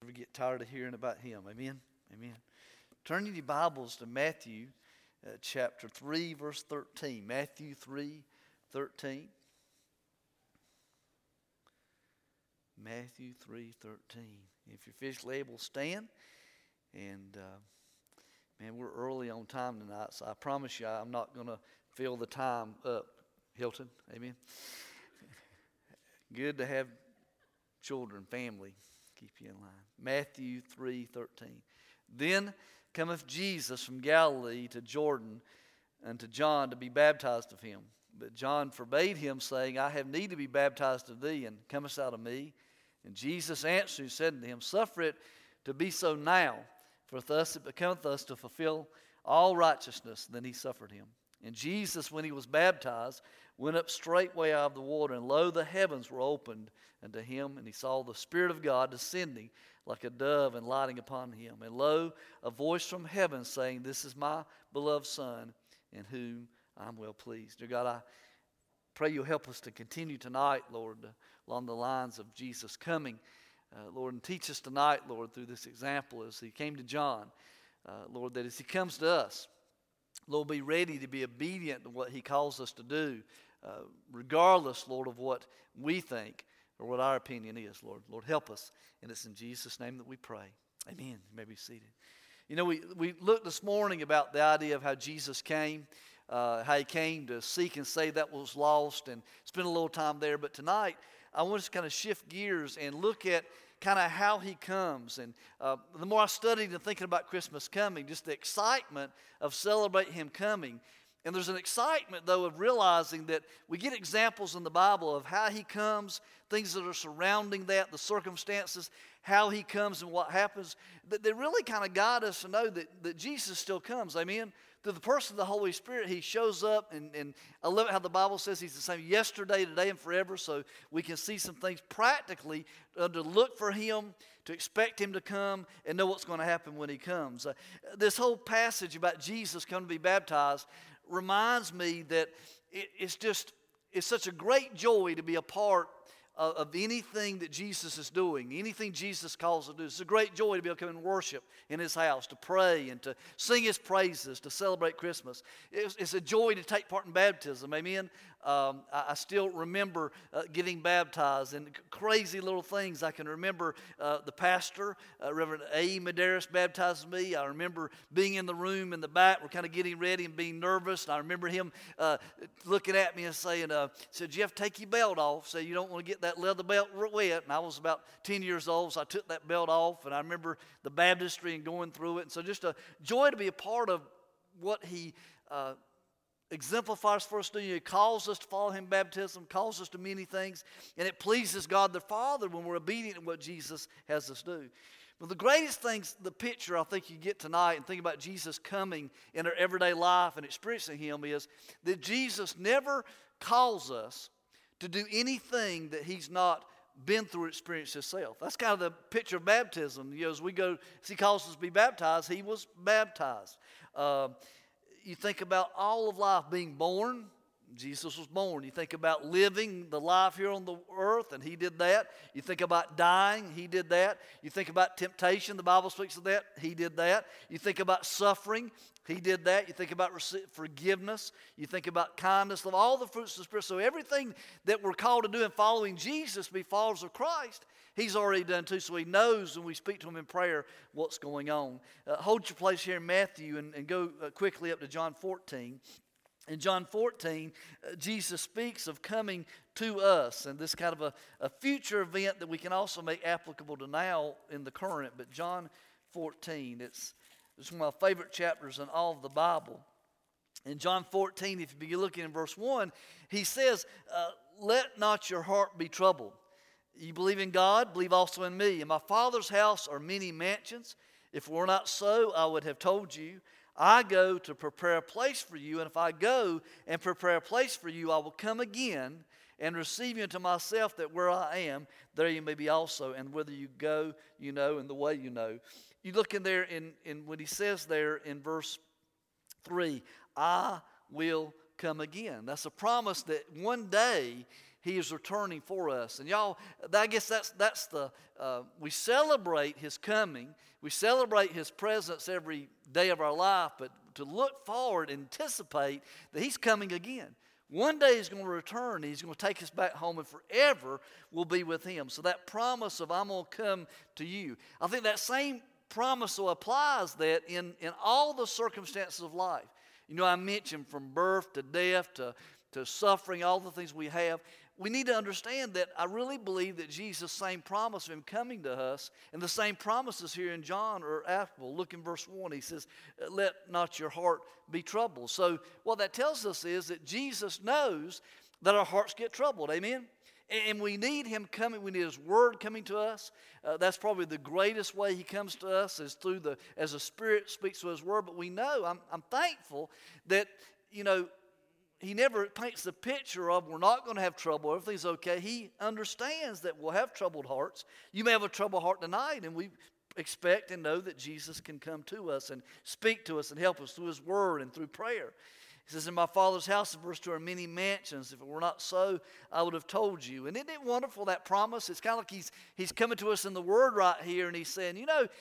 ever get tired of hearing about him. Amen? Amen. Turn your Bibles to Matthew chapter 3, verse 13. Matthew 3, 13. Matthew 3, 13. If you're physically able, stand. And, man, we're early on time tonight, so I promise you I'm not going to fill the time up. Hilton, amen. Good to have children, family, keep you in line. Matthew 3:13. Then cometh Jesus from Galilee to Jordan unto John to be baptized of him. But John forbade him, saying, I have need to be baptized of thee, and comest thou to me? And Jesus answered, said unto him, Suffer it to be so now, for thus it becometh us to fulfill all righteousness. Then he suffered him. And Jesus, when he was baptized, went up straightway out of the water, and lo, the heavens were opened unto him, and he saw the Spirit of God descending like a dove and lighting upon him. And lo, a voice from heaven saying, This is my beloved Son, in whom I am well pleased. Dear God, I pray you'll help us to continue tonight, Lord, along the lines of Jesus coming. Lord, and teach us tonight, Lord, through this example as he came to John. Lord, that as he comes to us, Lord, be ready to be obedient to what he calls us to do, regardless, Lord, of what we think or what our opinion is, Lord. Lord, help us. And it's in Jesus' name that we pray. Amen. You may be seated. You know, we looked this morning about the idea of how Jesus came, how he came to seek and save that was lost, and spend a little time there. But tonight, I want us to kind of shift gears and look at kind of how he comes. And the more I studied and thinking about Christmas coming, just the excitement of celebrating him coming. And there's an excitement, though, of realizing that we get examples in the Bible of how he comes, things that are surrounding that, the circumstances, how he comes and what happens, that they really kind of guide us to know that Jesus still comes. Amen? Through the person of the Holy Spirit, he shows up, and I love it how the Bible says he's the same yesterday, today, and forever, so we can see some things practically to look for him, to expect him to come, and know what's going to happen when he comes. This whole passage about Jesus coming to be baptized reminds me that it's such a great joy to be a part of anything that Jesus is doing, anything Jesus calls us to do. It's a great joy to be able to come and worship in his house, to pray and to sing his praises, to celebrate Christmas. It's a joy to take part in baptism, amen? I still remember getting baptized, and crazy little things. I can remember the pastor, Reverend A. Medeiros, baptized me. I remember being in the room in the back. We're kind of getting ready and being nervous. And I remember him looking at me and saying, said, Jeff, take your belt off so you don't want to get that leather belt wet. And I was about 10 years old, so I took that belt off. And I remember the baptistry and going through it. And so just a joy to be a part of what he exemplifies for us to do. He calls us to follow him in baptism, calls us to many things, and it pleases God the Father when we're obedient to what Jesus has us do. But the greatest things, the picture I think you get tonight and think about Jesus coming in our everyday life and experiencing him is that Jesus never calls us to do anything that he's not been through experience himself. That's kind of the picture of baptism. You know, as we go, as he calls us to be baptized, he was baptized. You think about all of life being born. Jesus was born. You think about living the life here on the earth, and he did that. You think about dying, he did that. You think about temptation, the Bible speaks of that, he did that. You think about suffering, he did that. You think about forgiveness, you think about kindness, love, all the fruits of the Spirit. So everything that we're called to do in following Jesus, to be followers of Christ, he's already done too, so he knows when we speak to him in prayer what's going on. Hold your place here in Matthew and go quickly up to John 14. In John 14, Jesus speaks of coming to us, and this kind of a future event that we can also make applicable to now in the current. But John 14, it's one of my favorite chapters in all of the Bible. In John 14, if you begin looking in verse 1, he says, Let not your heart be troubled. You believe in God, believe also in me. In my Father's house are many mansions. If it were not so, I would have told you. I go to prepare a place for you, and if I go and prepare a place for you, I will come again and receive you unto myself, that where I am, there you may be also. And whither you go, you know, and the way you know. You look in there in what he says there in verse 3, I will come again. That's a promise that one day He is returning for us. And y'all, I guess that's the, we celebrate His coming. We celebrate His presence every day of our life, but to look forward and anticipate that He's coming again. One day He's going to return. He's going to take us back home, and forever we'll be with Him. So that promise of I'm going to come to you, I think that same promise so applies that in all the circumstances of life. You know, I mentioned from birth to death to suffering, all the things we have. We need to understand that I really believe that Jesus' same promise of Him coming to us, and the same promises here in John are applicable. Look in verse 1. He says, let not your heart be troubled. So what that tells us is that Jesus knows that our hearts get troubled. Amen? And we need Him coming. We need His Word coming to us. That's probably the greatest way He comes to us is through as the Spirit speaks to His Word. But we know, I'm thankful that, you know, He never paints the picture of we're not going to have trouble, everything's okay. He understands that we'll have troubled hearts. You may have a troubled heart tonight, and we expect and know that Jesus can come to us and speak to us and help us through His Word and through prayer. He says, in my Father's house, in verse 2, are many mansions. If it were not so, I would have told you. And isn't it wonderful, that promise? It's kind of like he's coming to us in the Word right here, and He's saying, you know,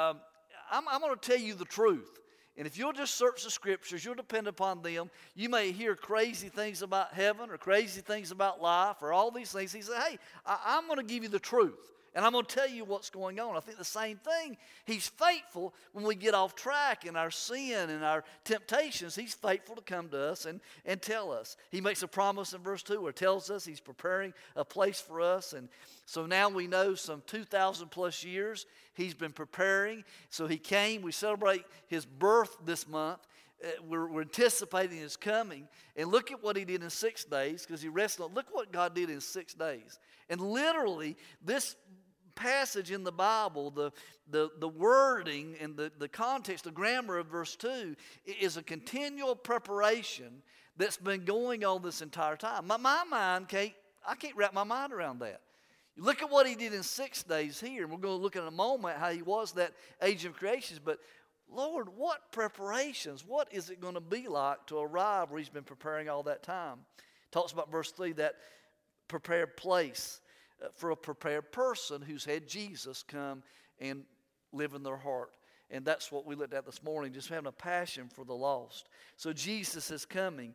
I'm going to tell you the truth. And if you'll just search the Scriptures, you'll depend upon them. You may hear crazy things about heaven or crazy things about life or all these things. He said, hey, I'm going to give you the truth. And I'm going to tell you what's going on. I think the same thing. He's faithful when we get off track in our sin and our temptations. He's faithful to come to us and tell us. He makes a promise in verse 2 where it tells us He's preparing a place for us. And so now we know some 2,000 plus years He's been preparing. So He came. We celebrate His birth this month. We're anticipating His coming. And look at what He did in 6 days, because He rested on. Look what God did in 6 days. And literally, this passage in the Bible, the wording and the context, the grammar of verse 2 is a continual preparation that's been going on this entire time. My mind I can't wrap my mind around that. Look at what He did in 6 days here, and we're going to look at in a moment how He was that age of creation. But Lord, what preparations? What is it going to be like to arrive where He's been preparing all that time? Talks about verse 3, that prepared place for a prepared person who's had Jesus come and live in their heart. And that's what we looked at this morning, just having a passion for the lost. So Jesus is coming.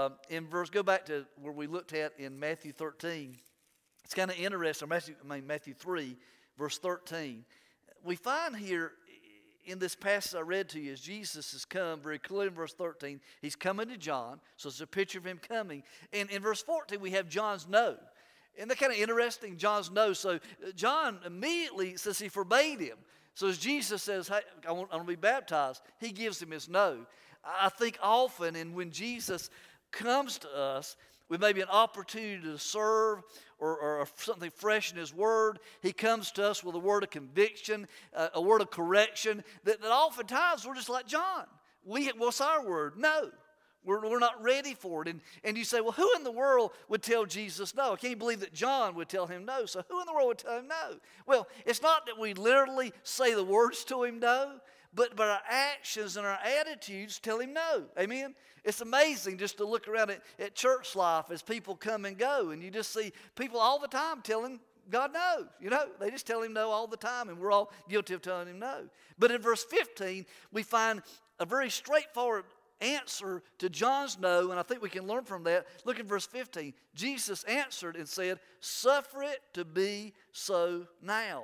Go back to where we looked at in Matthew 13. It's kind of interesting, Matthew 3, verse 13. We find here in this passage I read to you, as Jesus has come, very clearly in verse 13, He's coming to John. So it's a picture of Him coming. And in verse 14, we have John's no. Isn't that kind of interesting, John's no? So John immediately says he forbade him. So as Jesus says, hey, I want to be baptized, He gives him his no. I think often, and when Jesus comes to us with maybe an opportunity to serve or something fresh in His Word, He comes to us with a word of conviction, a word of correction, that oftentimes we're just like John. What's our word? No. We're not ready for it. And you say, well, who in the world would tell Jesus no? I can't believe that John would tell Him no. So who in the world would tell Him no? Well, it's not that we literally say the words to Him no, but our actions and our attitudes tell Him no. Amen? It's amazing just to look around at church life as people come and go, and you just see people all the time telling God no. You know, they just tell Him no all the time, and we're all guilty of telling Him no. But in verse 15, we find a very straightforward answer to John's no, and I think we can learn from that. Look at verse 15. Jesus answered and said, suffer it to be so now.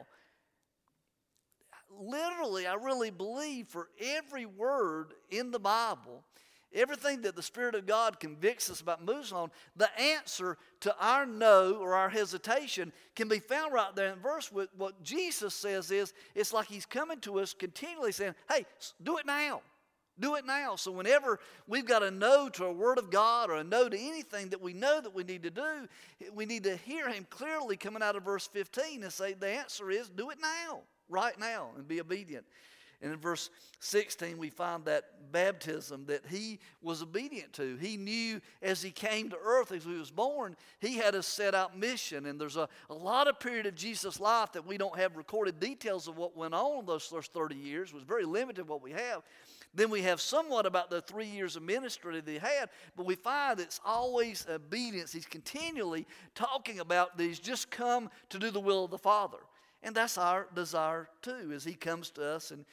Literally, I really believe for every word in the Bible, everything that the Spirit of God convicts us about, moves on, the answer to our no or our hesitation can be found right there in verse. What Jesus says is, it's like He's coming to us continually saying, hey, do it now. Do it now. So whenever we've got a no to a word of God or a no to anything that we know that we need to do, we need to hear Him clearly coming out of verse 15 and say the answer is do it now, right now, and be obedient. And in verse 16, we find that baptism that he was obedient to. He knew as he came to earth, as he was born, he had a set out mission. And there's a lot of period of Jesus' life that we don't have recorded details of what went on in those first 30 years. It was very limited what we have. Then we have somewhat about the 3 years of ministry that he had, but we find it's always obedience. He's continually talking about that he's just come to do the will of the Father. And that's our desire too, as he comes to us. And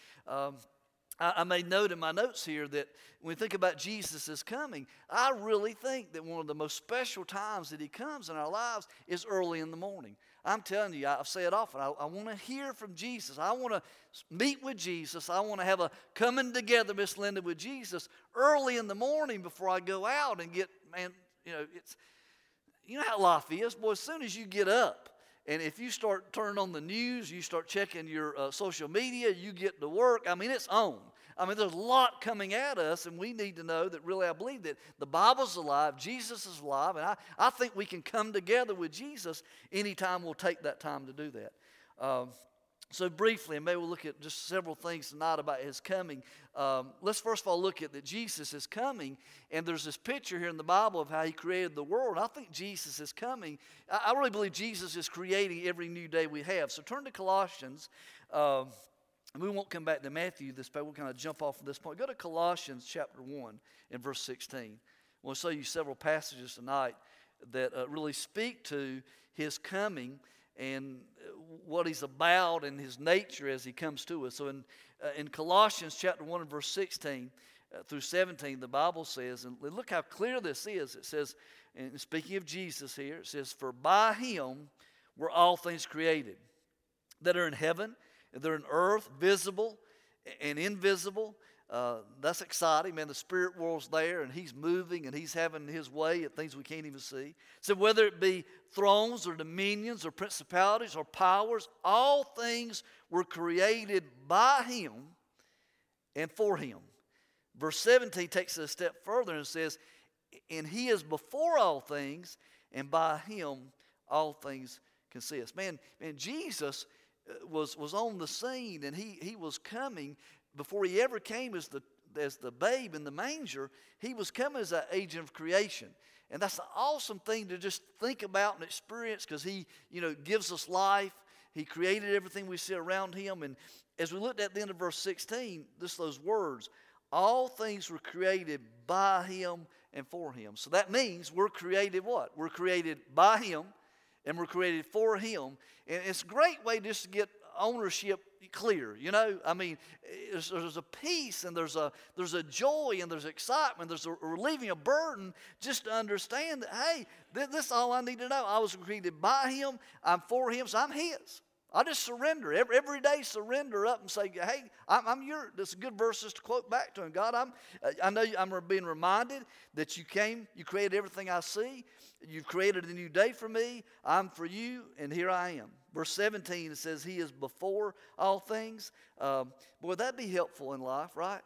I made note in my notes here that when we think about Jesus' coming, I really think that one of the most special times that he comes in our lives is early in the morning. I'm telling you, I've said it often, I want to hear from Jesus. I want to meet with Jesus. I want to have a coming together, Miss Linda, with Jesus early in the morning before I go out and get, man, you know how life is. Boy, as soon as you get up, and if you start turning on the news, you start checking your social media, you get to work, I mean, it's on. I mean, there's a lot coming at us, and we need to know that really I believe that the Bible's alive, Jesus is alive, and I think we can come together with Jesus anytime we'll take that time to do that. So briefly, and maybe we'll look at just several things tonight about his coming. Let's first of all look at that Jesus is coming, and there's this picture here in the Bible of how he created the world. I think Jesus is coming. I really believe Jesus is creating every new day we have. So turn to Colossians. And we won't come back to Matthew this point. We'll kind of jump off of this point. Go to Colossians chapter 1 and verse 16. We'll show you several passages tonight that really speak to his coming and what he's about and his nature as he comes to us. So in Colossians chapter 1 and verse 16 through 17, the Bible says, and look how clear this is. It says, and speaking of Jesus here, it says, "For by him were all things created that are in heaven, they're in earth, visible and invisible." That's exciting, man. The spirit world's there, and he's moving, and he's having his way at things we can't even see. So whether it be thrones or dominions or principalities or powers, all things were created by him and for him. Verse 17 takes it a step further and says, "And he is before all things, and by him all things consist." Man, Jesus was on the scene, and he was coming before he ever came as the babe in the manger. He was coming as an agent of creation, and that's an awesome thing to just think about and experience, because he gives us life. He created everything we see around him. And as we looked at the end of verse 16, just those words, all things were created by him and for him. So that means we're created what? We're created by him, and we're created for him. And it's a great way just to get ownership clear. I mean, there's a peace, and there's a joy, and there's excitement. There's a relieving a burden just to understand that, hey, this is all I need to know. I was created by him. I'm for him, so I'm his. I just surrender. Every day surrender up and say, hey, I'm yours. That's a good verses to quote back to him. God, I know I'm being reminded that you created everything I see. You've created a new day for me. I'm for you, and here I am. Verse 17, it says, he is before all things. Boy, that'd be helpful in life, right?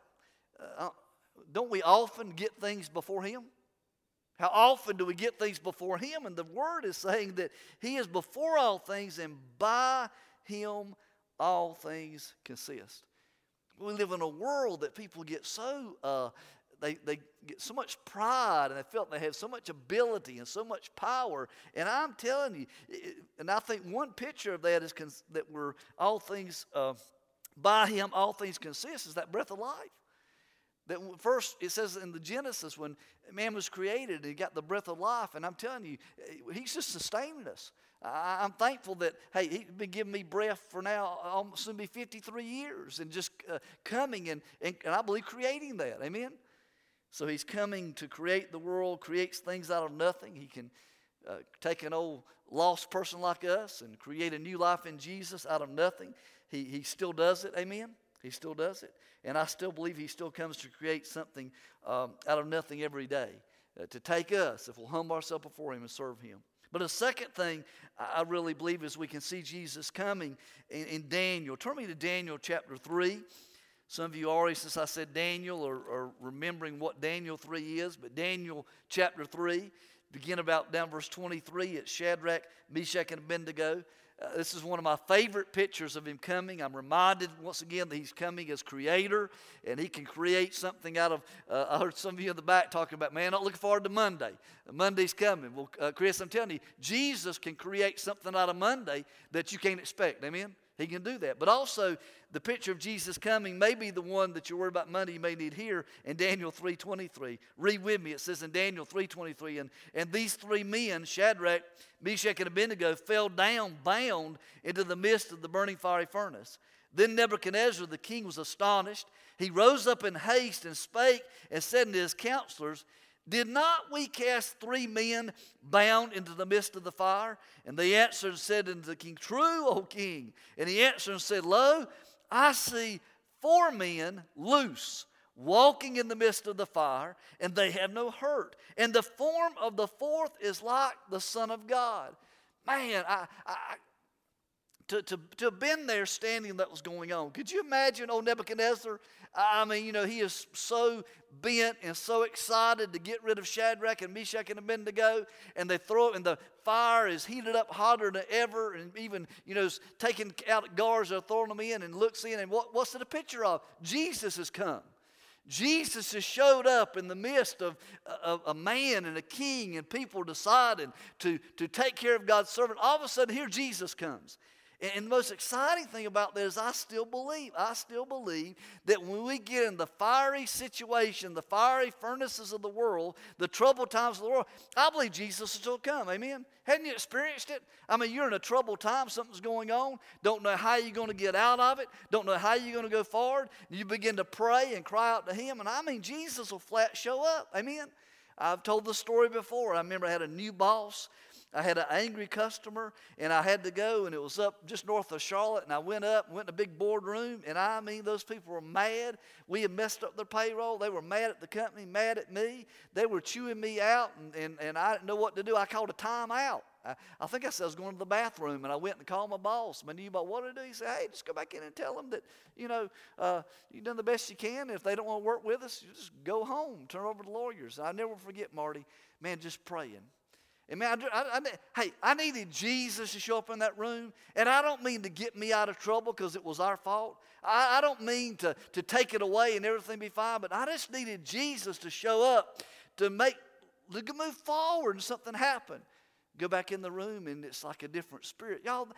Don't we often get things before him? How often do we get things before him? And the word is saying that he is before all things, and by him all things consist. We live in a world that people get so, they get so much pride, and they felt they have so much ability and so much power. And I'm telling you, and I think one picture of that is that we're all things, by him all things consist, is that breath of life. That first, it says in the Genesis, when man was created, he got the breath of life. And I'm telling you, he's just sustaining us. I'm thankful that, hey, he's been giving me breath for now almost soon be 53 years. And just coming and I believe creating that. Amen? So he's coming to create the world, creates things out of nothing. He can take an old lost person like us and create a new life in Jesus out of nothing. He still does it. Amen? He still does it. And I still believe he still comes to create something out of nothing every day. To take us, if we'll humble ourselves before him and serve him. But a second thing I really believe is we can see Jesus coming in Daniel. Turn me to Daniel chapter 3. Some of you already, since I said Daniel, are remembering what Daniel 3 is. But Daniel chapter 3, begin about down verse 23. It's Shadrach, Meshach, and Abednego. This is one of my favorite pictures of him coming. I'm reminded once again that he's coming as creator, and he can create something out of, I heard some of you in the back talking about, man, not looking forward to Monday. Monday's coming. Well, Chris, I'm telling you, Jesus can create something out of Monday that you can't expect. Amen? He can do that. But also, the picture of Jesus coming may be the one that you're worried about Monday you may need here in Daniel 3:23. Read with me. It says in Daniel 3:23, and these three men, Shadrach, Meshach, and Abednego, fell down bound into the midst of the burning fiery furnace. Then Nebuchadnezzar the king was astonished. He rose up in haste and spake and said unto his counselors, did not we cast three men bound into the midst of the fire? And they answered and said unto the king, true, O king. And he answered and said, lo, I see four men loose, walking in the midst of the fire, and they have no hurt. And the form of the fourth is like the Son of God. Man, to have been there standing that was going on. Could you imagine old Nebuchadnezzar? I mean, you know, he is so bent and so excited to get rid of Shadrach and Meshach and Abednego, and they throw it, and the fire is heated up hotter than ever, and even, you know, taking out guards, they're throwing them in, and looks in, and what's it a picture of? Jesus has come. Jesus has showed up in the midst of a man and a king and people deciding to take care of God's servant. All of a sudden, here Jesus comes. And the most exciting thing about that is I still believe that when we get in the fiery situation, the fiery furnaces of the world, the troubled times of the world, I believe Jesus will still come. Amen? Hadn't you experienced it? I mean, you're in a troubled time, something's going on, don't know how you're going to get out of it, don't know how you're going to go forward. You begin to pray and cry out to Him, and I mean, Jesus will flat show up. Amen? I've told the story before. I remember I had a new boss. I had an angry customer, and I had to go, and it was up just north of Charlotte, and I went in a big boardroom, and I mean, those people were mad. We had messed up their payroll. They were mad at the company, mad at me. They were chewing me out, and I didn't know what to do. I called a timeout. I think I said I was going to the bathroom, and I went and called my boss. My new boss, what did I do? He said, hey, just go back in and tell them that, you know, you've done the best you can. If they don't want to work with us, you just go home, turn over to lawyers. I never forget, Marty, man, just praying. And man, I needed Jesus to show up in that room. And I don't mean to get me out of trouble because it was our fault. I don't mean to take it away and everything be fine. But I just needed Jesus to show up to move forward and something happen. Go back in the room and it's like a different spirit. Y'all,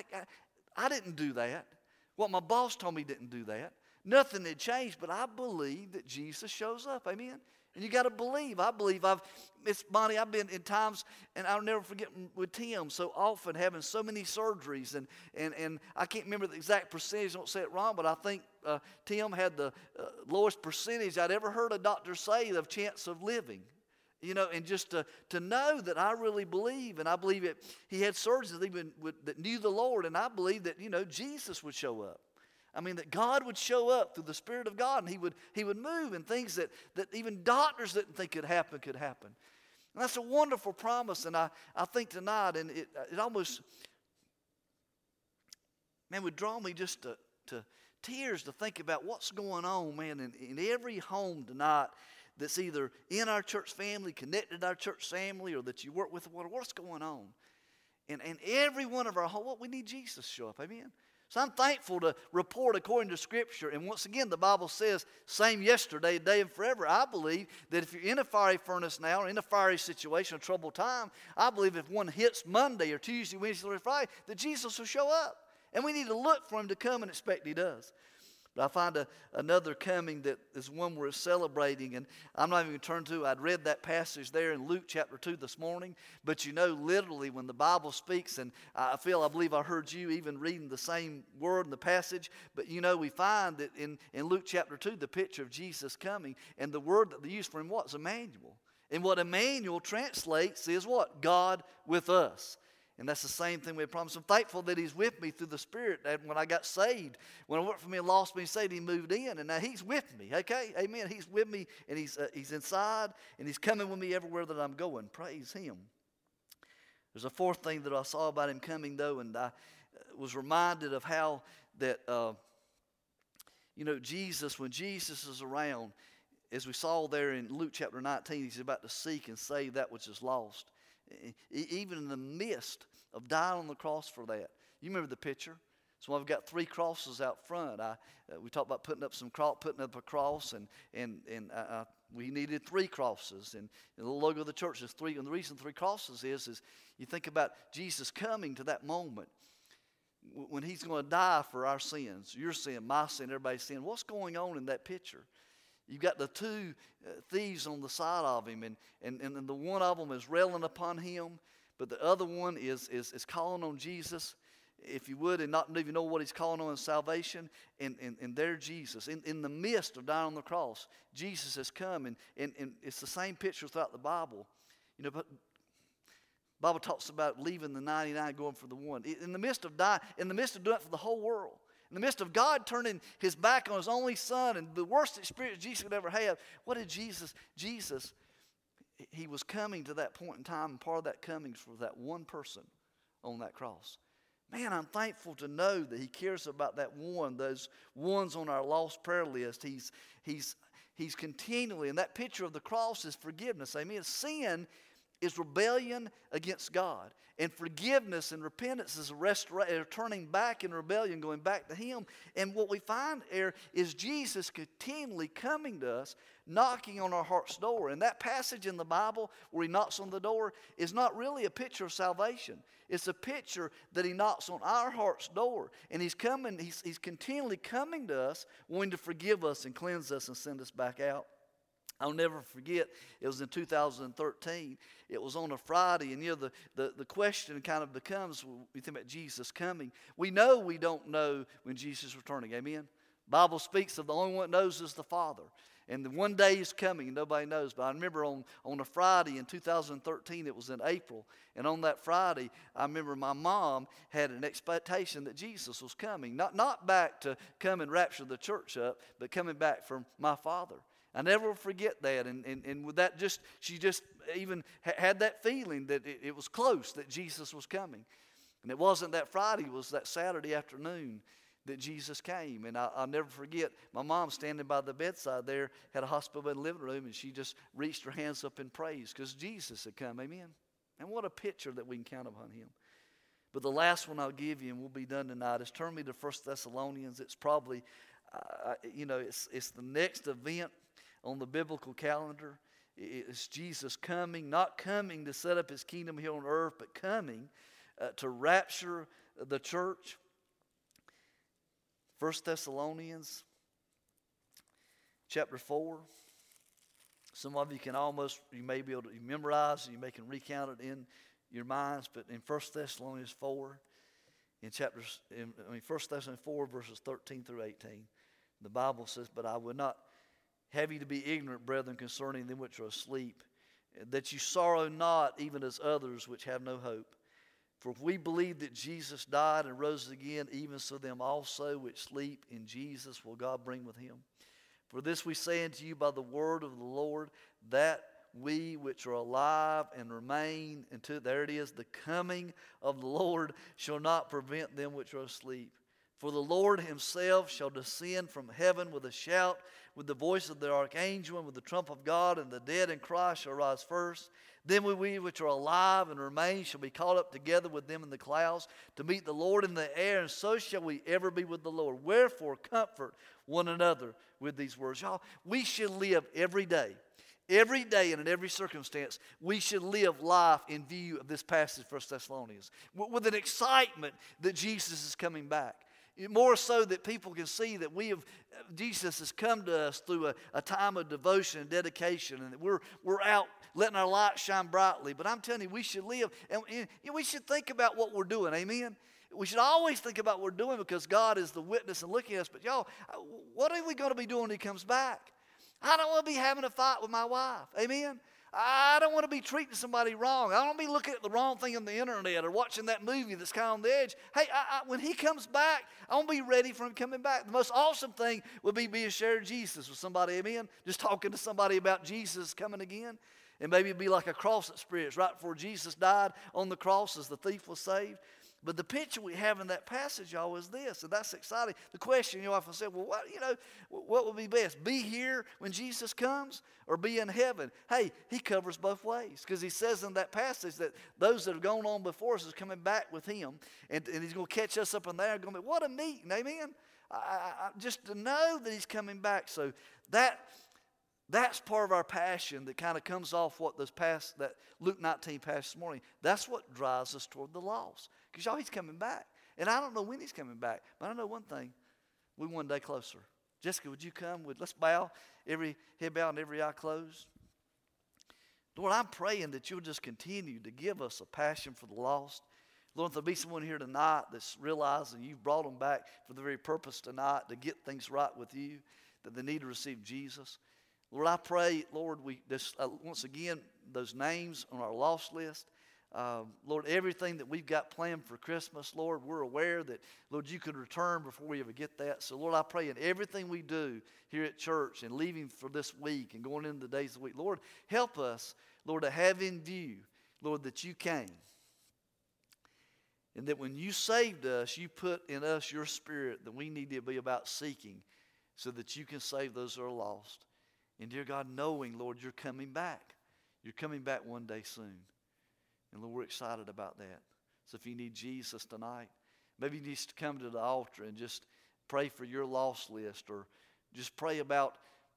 I didn't do that. What my boss told me didn't do that. Nothing had changed, but I believe that Jesus shows up. Amen? And you got to believe. I believe Miss Bonnie, I've been in times, and I'll never forget with Tim, so often having so many surgeries, and I can't remember the exact percentage, don't say it wrong, but I think Tim had the lowest percentage I'd ever heard a doctor say of chance of living. You know, and just to know that I really believe, and I believe it, he had surgeons that knew the Lord, and I believe that, you know, Jesus would show up. I mean, that God would show up through the Spirit of God, and He would move, and things that even doctors didn't think could happen. And that's a wonderful promise, and I think tonight, and it almost, man, would draw me just to tears to think about what's going on, man, in every home tonight that's either in our church family, connected to our church family, or that you work with, what's going on. And every one of our homes, we need Jesus to show up, amen? So I'm thankful to report according to Scripture. And once again, the Bible says, same yesterday, today, and forever. I believe that if you're in a fiery furnace now, or in a fiery situation, a troubled time, I believe if one hits Monday or Tuesday, Wednesday, or Friday, that Jesus will show up. And we need to look for Him to come and expect He does. But I find another coming that is one we're celebrating, and I'm not even going to turn to. I'd read that passage there in Luke chapter 2 this morning, but you know, literally when the Bible speaks, and I believe I heard you even reading the same word in the passage, but you know, we find that in Luke chapter 2, the picture of Jesus coming, and the word that they use for Him, what's Emmanuel? And what Emmanuel translates is what? God with us. And that's the same thing we promised. I'm thankful that He's with me through the Spirit. And when I got saved, when I worked for me and lost me and saved, He moved in. And now He's with me. Okay? Amen. He's with me, and He's inside, and He's coming with me everywhere that I'm going. Praise Him. There's a fourth thing that I saw about Him coming, though, and I was reminded of how that, you know, Jesus, when Jesus is around, as we saw there in Luke chapter 19, He's about to seek and save that which is lost. Even in the midst of dying on the cross for that. You remember the picture? So I've got 3 crosses out front. We talked about putting up a cross, and we needed 3 crosses. And the logo of the church is 3. And the reason 3 crosses is you think about Jesus coming to that moment when he's going to die for our sins, your sin, my sin, everybody's sin. What's going on in that picture? You've got the 2 thieves on the side of him, and the one of them is railing upon him, but the other one is calling on Jesus, if you would, and not even know what he's calling on in salvation. And there Jesus, in the midst of dying on the cross, Jesus has come, and it's the same picture throughout the Bible. You know, but the Bible talks about leaving the 99, going for the one. In the midst of dying, in the midst of doing it for the whole world, in the midst of God turning his back on his only son and the worst experience Jesus could ever have, what did Jesus, he was coming to that point in time, and part of that coming is for that one person on that cross. Man, I'm thankful to know that he cares about that one, those ones on our lost prayer list. He's continually, and that picture of the cross is forgiveness. Amen. Sin is rebellion against God. And forgiveness and repentance is turning back in rebellion, going back to him. And what we find here is Jesus continually coming to us, knocking on our heart's door. And that passage in the Bible where he knocks on the door is not really a picture of salvation. It's a picture that he knocks on our heart's door. And he's continually coming to us, wanting to forgive us and cleanse us and send us back out. I'll never forget, it was in 2013. It was on a Friday, and the question kind of becomes, we think about Jesus coming. We know we don't know when Jesus is returning, amen? The Bible speaks of the only one that knows is the Father. And the one day is coming, and nobody knows. But I remember on a Friday in 2013, it was in April, and on that Friday, I remember my mom had an expectation that Jesus was coming. Not back to come and rapture the church up, but coming back from my Father. I never will forget that, and with that, she just even had that feeling that it was close, that Jesus was coming. And it wasn't that Friday, it was that Saturday afternoon that Jesus came. And I'll never forget, my mom standing by the bedside there, had a hospital bed in the living room, and she just reached her hands up in praise because Jesus had come, amen? And what a picture that we can count upon him. But the last one I'll give you, and we'll be done tonight, is turn me to 1 Thessalonians. It's probably, it's the next event on the biblical calendar. It's Jesus coming, not coming to set up his kingdom here on earth, but coming to rapture the church. 1 Thessalonians chapter 4. Some of you you may be able to memorize, and you may can recount it in your minds, but in 1 Thessalonians 4, in 1 Thessalonians 4, verses 13 through 18, the Bible says, "But I would not have you to be ignorant, brethren, concerning them which are asleep, that you sorrow not, even as others which have no hope. For if we believe that Jesus died and rose again, even so them also which sleep in Jesus will God bring with him. For this we say unto you by the word of the Lord, that we which are alive and remain until," there it is, "the coming of the Lord shall not prevent them which are asleep. For the Lord himself shall descend from heaven with a shout, with the voice of the archangel, and with the trump of God, and the dead in Christ shall rise first. Then we which are alive and remain shall be caught up together with them in the clouds to meet the Lord in the air, and so shall we ever be with the Lord. Wherefore comfort one another with these words." Y'all, we should live every day and in every circumstance, we should live life in view of this passage, 1 Thessalonians, with an excitement that Jesus is coming back. More so that people can see that Jesus has come to us through a time of devotion and dedication, and that we're out letting our light shine brightly. But I'm telling you, we should live, and we should think about what we're doing, amen? We should always think about what we're doing because God is the witness and looking at us. But y'all, what are we going to be doing when he comes back? I don't want to be having a fight with my wife, amen? I don't want to be treating somebody wrong. I don't want to be looking at the wrong thing on the internet or watching that movie that's kind of on the edge. Hey, when he comes back, I want to be ready for him coming back. The most awesome thing would be being sharing Jesus with somebody, amen? Just talking to somebody about Jesus coming again. And maybe it'd be like a cross experience right before Jesus died on the cross as the thief was saved. But the picture we have in that passage, y'all, is this, and that's exciting. The question you often say, well, what would be best? Be here when Jesus comes or be in heaven? Hey, he covers both ways, because he says in that passage that those that have gone on before us is coming back with him, and he's going to catch us up in there. Going to be, what a meeting, amen? Just to know that he's coming back. So that's part of our passion that kind of comes off what that Luke 19 passage this morning. That's what drives us toward the lost. Because y'all, he's coming back. And I don't know when he's coming back, but I know one thing. We're one day closer. Jessica, would you come? Let's bow, every head bowed and every eye closed. Lord, I'm praying that you'll just continue to give us a passion for the lost. Lord, if there'll be someone here tonight that's realizing you've brought them back for the very purpose tonight to get things right with you, that they need to receive Jesus. Lord, I pray, Lord, we just once again, those names on our lost list. Lord, everything that we've got planned for Christmas, Lord, we're aware that, Lord, you could return before we ever get that. So, Lord, I pray in everything we do here at church and leaving for this week and going into the days of the week, Lord, help us, Lord, to have in view, Lord, that you came. And that when you saved us, you put in us your spirit that we need to be about seeking so that you can save those who are lost. And, dear God, knowing, Lord, you're coming back. You're coming back one day soon. And, Lord, we're excited about that. So if you need Jesus tonight, maybe you need to come to the altar and just pray for your lost list, or just pray about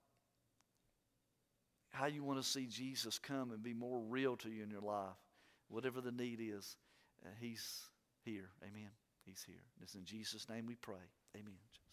how you want to see Jesus come and be more real to you in your life. Whatever the need is, he's here. Amen. He's here. It's in Jesus' name we pray. Amen.